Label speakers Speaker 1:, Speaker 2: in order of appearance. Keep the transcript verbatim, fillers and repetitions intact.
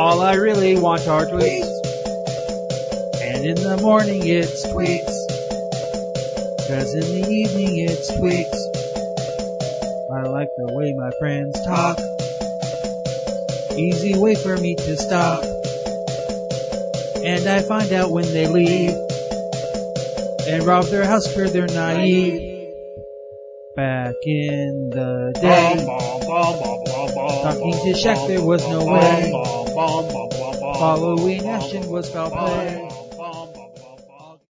Speaker 1: All I really want are tweets. And in the morning it's tweets. Cause in the evening it's tweets. I like the way my friends talk. Easy way for me to stop. And I find out when they leave. And rob their house for they're naive. Back in the day, talking to Shaq there was no way. Following action was foul play.